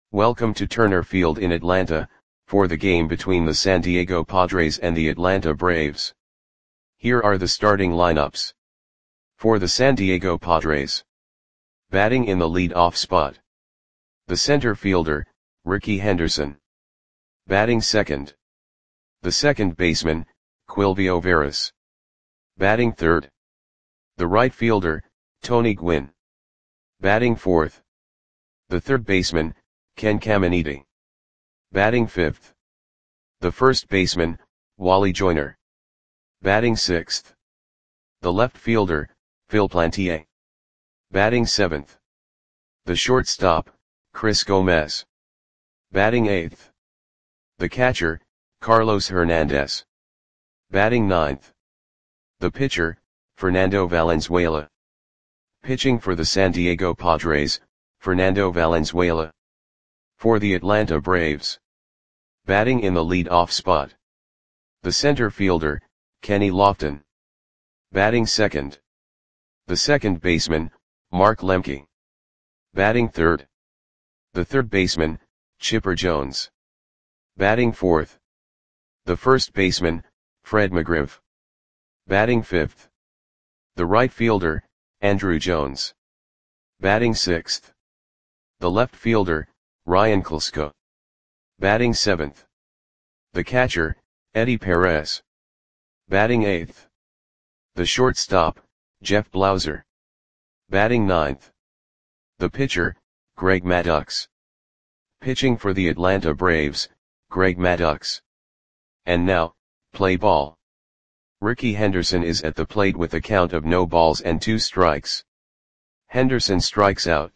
Welcome to Turner Field in Atlanta, for the game between the San Diego Padres and the Atlanta Braves. Here are the starting lineups. For the San Diego Padres. Batting in the lead-off spot. The center fielder, Rickey Henderson. Batting second. The second baseman, Quilvio Veras. Batting third. The right fielder, Tony Gwynn. Batting fourth. The third baseman, Ken Caminiti. Batting fifth. The first baseman, Wally Joyner. Batting sixth. The left fielder, Phil Plantier. Batting seventh. The shortstop, Chris Gomez. Batting eighth. The catcher, Carlos Hernandez. Batting ninth. The pitcher, Fernando Valenzuela. Pitching for the San Diego Padres, Fernando Valenzuela. For the Atlanta Braves. Batting in the lead-off spot. The center fielder, Kenny Lofton. Batting second. The second baseman, Mark Lemke. Batting third. The third baseman, Chipper Jones. Batting fourth. The first baseman, Fred McGriff. Batting fifth. The right fielder, Andruw Jones. Batting sixth. The left fielder, Ryan Klesko. Batting seventh. The catcher, Eddie Perez. Batting eighth. The shortstop, Jeff Blauser. Batting ninth. The pitcher, Greg Maddux. Pitching for the Atlanta Braves, Greg Maddux. And now, play ball. Rickey Henderson is at the plate with a count of no balls and 2 strikes. Henderson strikes out.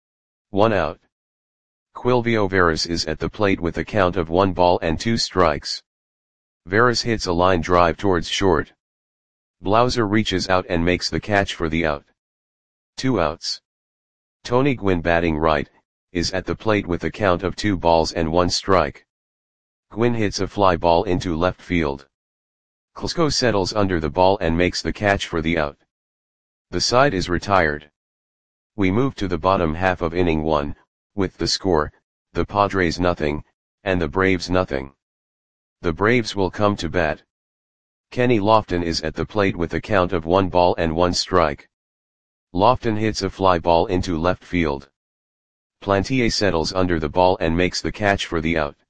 1 out. Quilvio Veras is at the plate with a count of 1 ball and 2 strikes. Veras hits a line drive towards short. Blauser reaches out and makes the catch for the out. 2 outs. Tony Gwynn, batting right, is at the plate with a count of 2 balls and 1 strike. Gwynn hits a fly ball into left field. Klesko settles under the ball and makes the catch for the out. The side is retired. We move to the bottom half of inning 1, with the score, the Padres nothing, and the Braves nothing. The Braves will come to bat. Kenny Lofton is at the plate with a count of 1 ball and 1 strike. Lofton hits a fly ball into left field. Plantier settles under the ball and makes the catch for the out.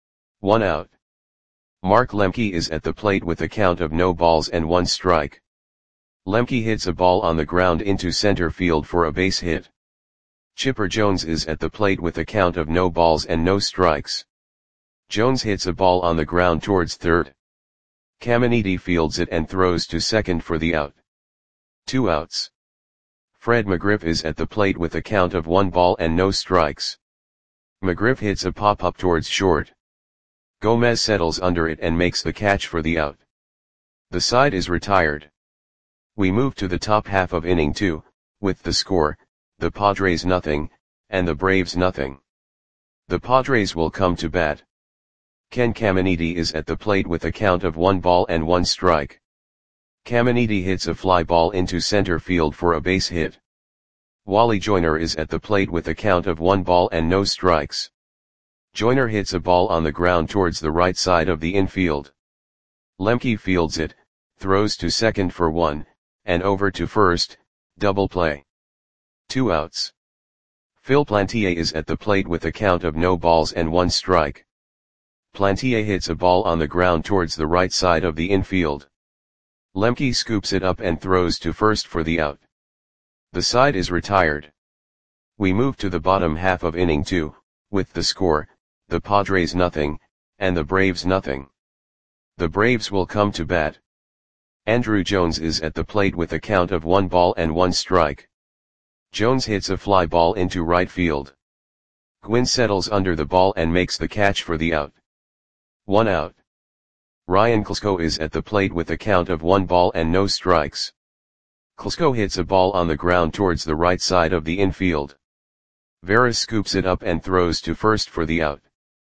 1 out. Mark Lemke is at the plate with a count of no balls and 1 strike. Lemke hits a ball on the ground into center field for a base hit. Chipper Jones is at the plate with a count of no balls and no strikes. Jones hits a ball on the ground towards third. Caminiti fields it and throws to second for the out. 2 outs. Fred McGriff is at the plate with a count of 1 ball and no strikes. McGriff hits a pop-up towards short. Gomez settles under it and makes the catch for the out. The side is retired. We move to the top half of inning 2, with the score, the Padres nothing, and the Braves nothing. The Padres will come to bat. Ken Caminiti is at the plate with a count of 1 ball and 1 strike. Caminiti hits a fly ball into center field for a base hit. Wally Joyner is at the plate with a count of 1 ball and no strikes. Joyner hits a ball on the ground towards the right side of the infield. Lemke fields it, throws to second for 1, and over to first, double play. 2 outs. Phil Plantier is at the plate with a count of no balls and 1 strike. Plantier hits a ball on the ground towards the right side of the infield. Lemke scoops it up and throws to first for the out. The side is retired. We move to the bottom half of inning 2, with the score, the Padres nothing, and the Braves nothing. The Braves will come to bat. Andruw Jones is at the plate with a count of 1 ball and 1 strike. Jones hits a fly ball into right field. Gwynn settles under the ball and makes the catch for the out. 1 out. Ryan Klesko is at the plate with a count of 1 ball and no strikes. Klesko hits a ball on the ground towards the right side of the infield. Veras scoops it up and throws to first for the out.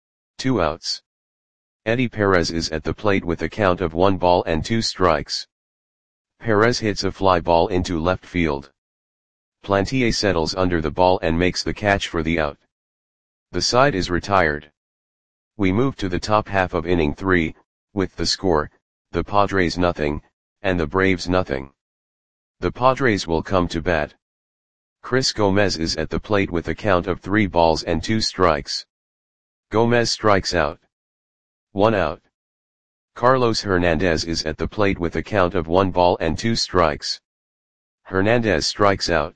2 outs. Eddie Perez is at the plate with a count of 1 ball and 2 strikes. Perez hits a fly ball into left field. Plantier settles under the ball and makes the catch for the out. The side is retired. We move to the top half of inning 3, with the score, the Padres nothing, and the Braves nothing. The Padres will come to bat. Chris Gomez is at the plate with a count of 3 balls and 2 strikes. Gomez strikes out. 1 out. Carlos Hernandez is at the plate with a count of 1 ball and 2 strikes. Hernandez strikes out.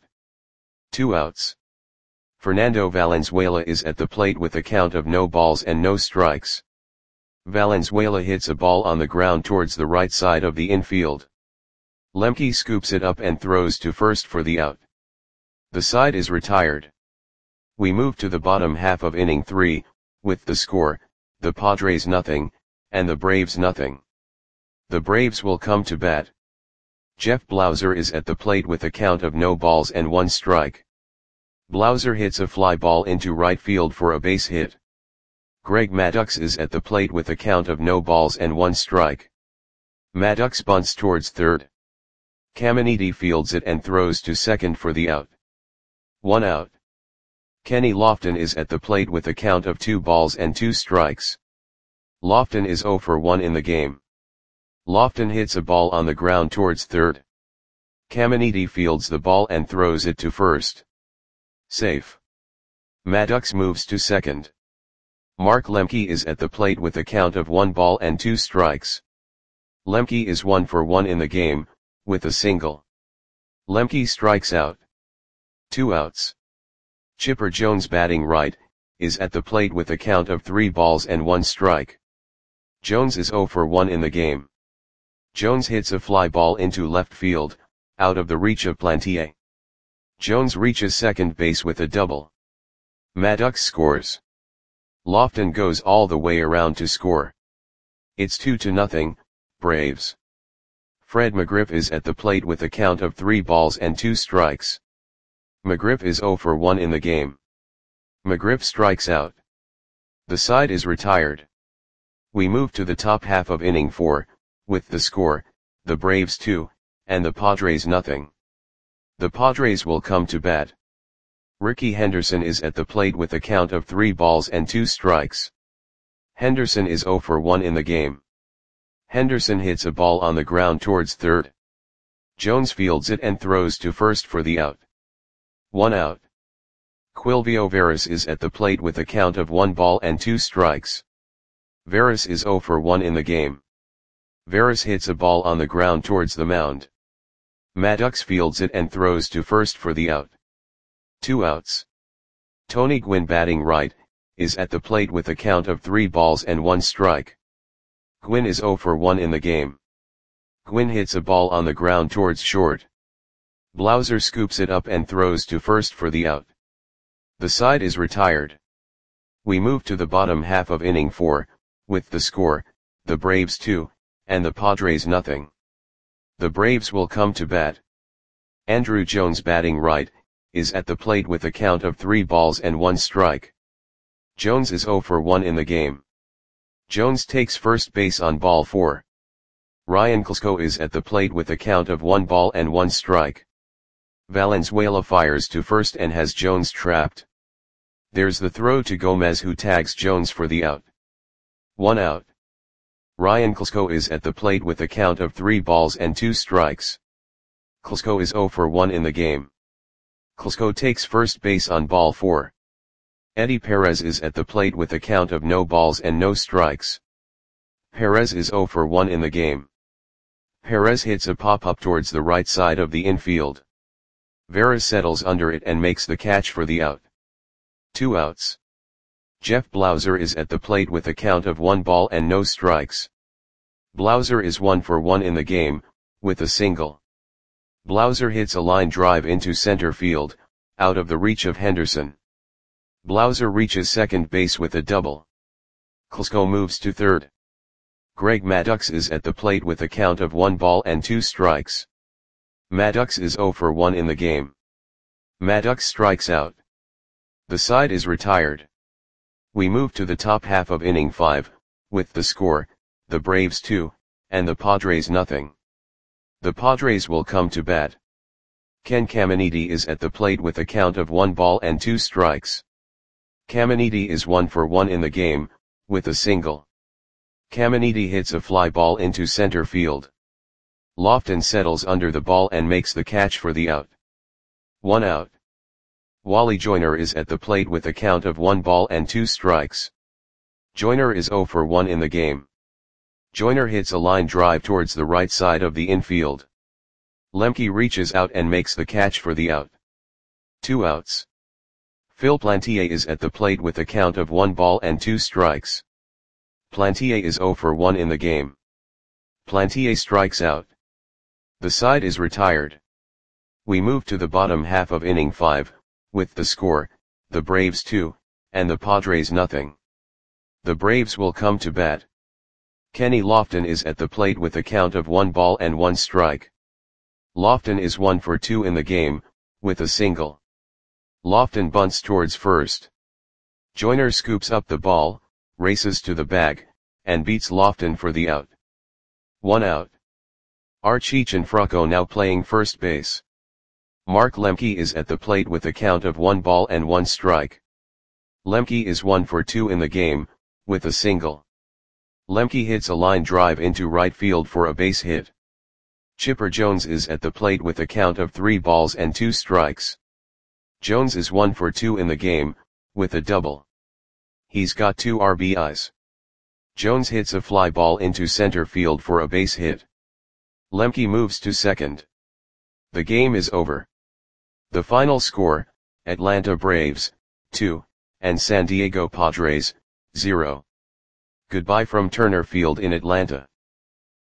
2 outs. Fernando Valenzuela is at the plate with a count of no balls and no strikes. Valenzuela hits a ball on the ground towards the right side of the infield. Lemke scoops it up and throws to first for the out. The side is retired. We move to the bottom half of inning 3, with the score, the Padres nothing, and the Braves nothing. The Braves will come to bat. Jeff Blauser is at the plate with a count of no balls and 1 strike. Blauser hits a fly ball into right field for a base hit. Greg Maddux is at the plate with a count of no balls and 1 strike. Maddux bunts towards third. Caminiti fields it and throws to second for the out. 1 out. Kenny Lofton is at the plate with a count of 2 balls and 2 strikes. Lofton is 0 for 1 in the game. Lofton hits a ball on the ground towards third. Caminiti fields the ball and throws it to first. Safe. Maddux moves to second. Mark Lemke is at the plate with a count of 1 ball and 2 strikes. Lemke is 1 for 1 in the game, with a single. Lemke strikes out. 2 outs. Chipper Jones batting right, is at the plate with a count of 3 balls and 1 strike. Jones is 0 for 1 in the game. Jones hits a fly ball into left field, out of the reach of Plantier. Jones reaches second base with a double. Maddux scores. Lofton goes all the way around to score. It's 2-0, Braves. Fred McGriff is at the plate with a count of 3 balls and 2 strikes. McGriff is 0 for 1 in the game. McGriff strikes out. The side is retired. We move to the top half of inning 4, with the score, the Braves 2, and the Padres nothing. The Padres will come to bat. Ricky Henderson is at the plate with a count of 3 balls and 2 strikes. Henderson is 0 for 1 in the game. Henderson hits a ball on the ground towards third. Jones fields it and throws to first for the out. 1 out. Quilvio Veras is at the plate with a count of 1 ball and 2 strikes. Veras is 0 for 1 in the game. Veras hits a ball on the ground towards the mound. Maddux fields it and throws to first for the out. 2 outs. Tony Gwynn batting right, is at the plate with a count of 3 balls and 1 strike. Gwynn is 0 for 1 in the game. Gwynn hits a ball on the ground towards short. Blauser scoops it up and throws to first for the out. The side is retired. We move to the bottom half of inning 4, with the score, the Braves 2, and the Padres nothing. The Braves will come to bat. Andrew Jones batting right, is at the plate with a count of 3 balls and 1 strike. Jones is 0 for 1 in the game. Jones takes first base on ball 4. Ryan Klesko is at the plate with a count of 1 ball and 1 strike. Valenzuela fires to first and has Jones trapped. There's the throw to Gomez, who tags Jones for the out. 1 out. Ryan Klesko is at the plate with a count of 3 balls and 2 strikes. Klesko is 0 for 1 in the game. Klesko takes first base on ball 4. Eddie Perez is at the plate with a count of no balls and no strikes. Perez is 0 for 1 in the game. Perez hits a pop-up towards the right side of the infield. Veras settles under it and makes the catch for the out. 2 outs. Jeff Blauser is at the plate with a count of 1 ball and no strikes. Blauser is 1 for 1 in the game, with a single. Blauser hits a line drive into center field, out of the reach of Henderson. Blauser reaches second base with a double. Klesko moves to third. Greg Maddux is at the plate with a count of 1 ball and 2 strikes. Maddux is 0 for 1 in the game. Maddux strikes out. The side is retired. We move to the top half of inning 5, with the score, the Braves 2, and the Padres nothing. The Padres will come to bat. Ken Caminiti is at the plate with a count of 1 ball and 2 strikes. Caminiti is 1-for-1 in the game, with a single. Caminiti hits a fly ball into center field. Lofton settles under the ball and makes the catch for the out. 1 out. Wally Joyner is at the plate with a count of 1-2 strikes. Joyner is 0-for-1 in the game. Joyner hits a line drive towards the right side of the infield. Lemke reaches out and makes the catch for the out. 2 outs. Phil Plantier is at the plate with a count of 1-2 strikes. Plantier is 0-for-1 in the game. Plantier strikes out. The side is retired. We move to the bottom half of inning 5, with the score, the Braves 2, and the Padres nothing. The Braves will come to bat. Kenny Lofton is at the plate with a count of 1-1 strike. Lofton is 1-for-2 in the game, with a single. Lofton bunts towards first. Joyner scoops up the ball, races to the bag, and beats Lofton for the out. 1 out. Archie Cianfrocco now playing first base. Mark Lemke is at the plate with a count of 1-1 strike. Lemke is 1-for-2 in the game, with a single. Lemke hits a line drive into right field for a base hit. Chipper Jones is at the plate with a count of 3-2 strikes. Jones is 1-for-2 in the game, with a double. He's got 2 RBIs. Jones hits a fly ball into center field for a base hit. Lemke moves to second. The game is over. The final score, Atlanta Braves, 2, and San Diego Padres, 0. Goodbye from Turner Field in Atlanta.